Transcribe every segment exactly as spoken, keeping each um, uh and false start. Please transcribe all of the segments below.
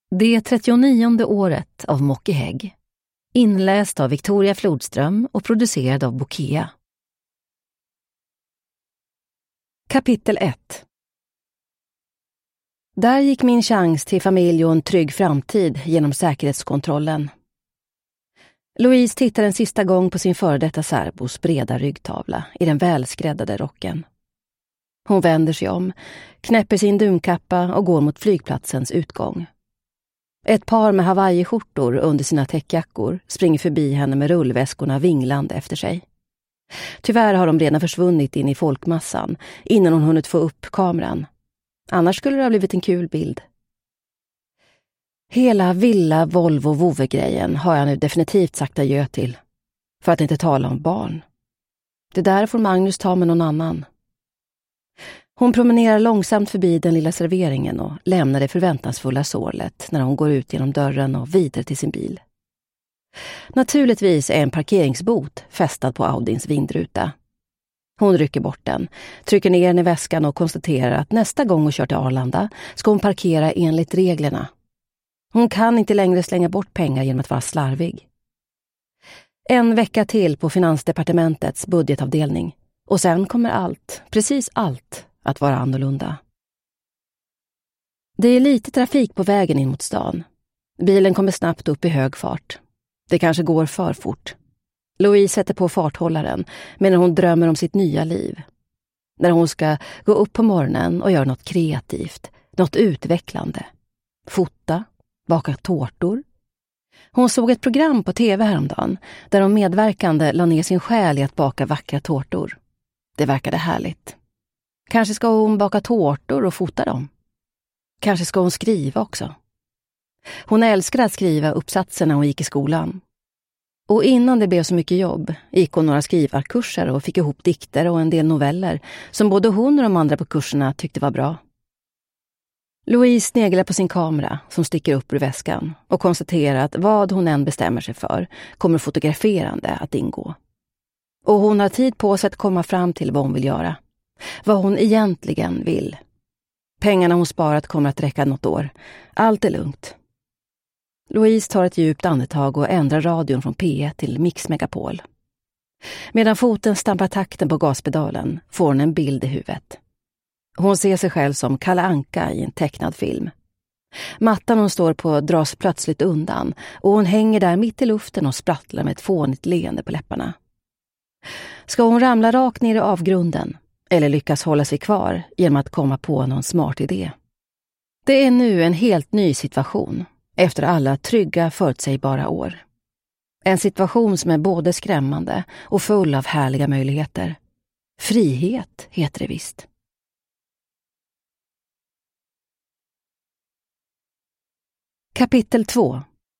Det trettionionde året av Mocky Hägg. Inläst av Victoria Flodström och producerad av Bokea. Kapitel ett. Där gick min chans till familj och en trygg framtid genom säkerhetskontrollen. Louise tittar en sista gång på sin före detta särbos breda ryggtavla i den välskräddade rocken. Hon vänder sig om, knäpper sin dunkappa och går mot flygplatsens utgång. Ett par med Hawaii-skjortor under sina täckjackor springer förbi henne med rullväskorna vinglande efter sig. Tyvärr har de redan försvunnit in i folkmassan innan hon hunnit få upp kameran. Annars skulle det ha blivit en kul bild. Hela villa Volvo-Vove-grejen har jag nu definitivt sagt adjö till. För att inte tala om barn. Det där får Magnus ta med någon annan. Hon promenerar långsamt förbi den lilla serveringen och lämnar det förväntansfulla sorlet när hon går ut genom dörren och vidare till sin bil. Naturligtvis är en parkeringsbot fästad på Audins vindruta. Hon rycker bort den, trycker ner den i väskan och konstaterar att nästa gång hon kör till Arlanda ska hon parkera enligt reglerna. Hon kan inte längre slänga bort pengar genom att vara slarvig. En vecka till på Finansdepartementets budgetavdelning och sen kommer allt, precis allt, att vara annorlunda. Det är lite trafik på vägen in mot stan. Bilen kommer snabbt upp i hög fart. Det kanske går för fort. Louise sätter på farthållaren medan hon drömmer om sitt nya liv. När hon ska gå upp på morgonen och göra något kreativt, något utvecklande. Fota, baka tårtor. Hon såg ett program på tv häromdagen där de medverkande la ner sin själ i att baka vackra tårtor. Det verkade härligt. Kanske ska hon baka tårtor och fota dem. Kanske ska hon skriva också. Hon älskade att skriva uppsatser när hon gick i skolan. Och innan det blev så mycket jobb gick hon några skrivarkurser och fick ihop dikter och en del noveller som både hon och de andra på kurserna tyckte var bra. Louise sneglar på sin kamera som sticker upp ur väskan och konstaterar att vad hon än bestämmer sig för kommer fotograferande att ingå. Och hon har tid på sig att komma fram till vad hon vill göra. Vad hon egentligen vill. Pengarna hon sparat kommer att räcka något år. Allt är lugnt. Louise tar ett djupt andetag och ändrar radion från P ett till Mix Megapol. Medan foten stampar takten på gaspedalen får hon en bild i huvudet. Hon ser sig själv som Kalle Anka i en tecknad film. Mattan hon står på dras plötsligt undan och hon hänger där mitt i luften och sprattlar med ett fånigt leende på läpparna. Ska hon ramla rakt ner i avgrunden eller lyckas hålla sig kvar genom att komma på någon smart idé? Det är nu en helt ny situation efter alla trygga, förutsägbara år. En situation som är både skrämmande och full av härliga möjligheter. Frihet heter det visst. Kapitel två.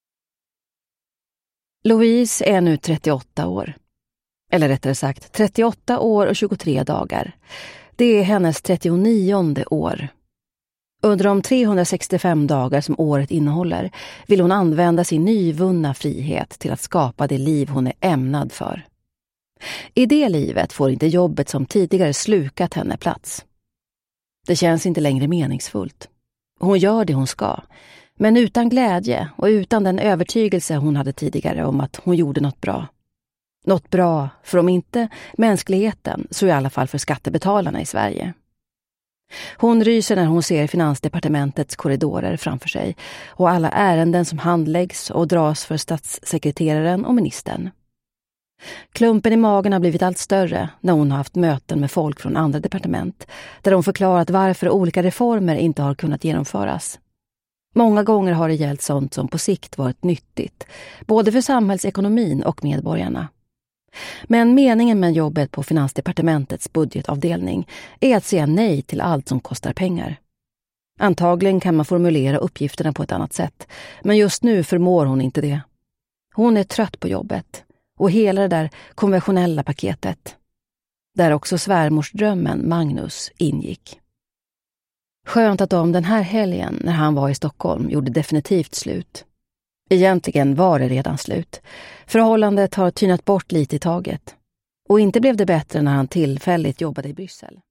Louise är nu trettioåtta år. Eller rättare sagt trettioåtta år och tjugotre dagar. Det är hennes trettionionde år. Under de trehundrasextiofem dagar som året innehåller vill hon använda sin nyvunna frihet till att skapa det liv hon är ämnad för. I det livet får inte jobbet som tidigare slukat henne plats. Det känns inte längre meningsfullt. Hon gör det hon ska, men utan glädje och utan den övertygelse hon hade tidigare om att hon gjorde något bra. Något bra för om inte mänskligheten så i alla fall för skattebetalarna i Sverige. Hon ryser när hon ser Finansdepartementets korridorer framför sig och alla ärenden som handläggs och dras för statssekreteraren och ministern. Klumpen i magen har blivit allt större när hon har haft möten med folk från andra departement där de förklarat varför olika reformer inte har kunnat genomföras. Många gånger har det gällt sånt som på sikt varit nyttigt, både för samhällsekonomin och medborgarna. Men meningen med jobbet på Finansdepartementets budgetavdelning är att säga nej till allt som kostar pengar. Antagligen kan man formulera uppgifterna på ett annat sätt, men just nu förmår hon inte det. Hon är trött på jobbet och hela det där konventionella paketet. Där också svärmorsdrömmen Magnus ingick. Skönt att de den här helgen när han var i Stockholm gjorde definitivt slut. Egentligen var det redan slut. Förhållandet har tynat bort lite i taget. Och inte blev det bättre när han tillfälligt jobbade i Bryssel.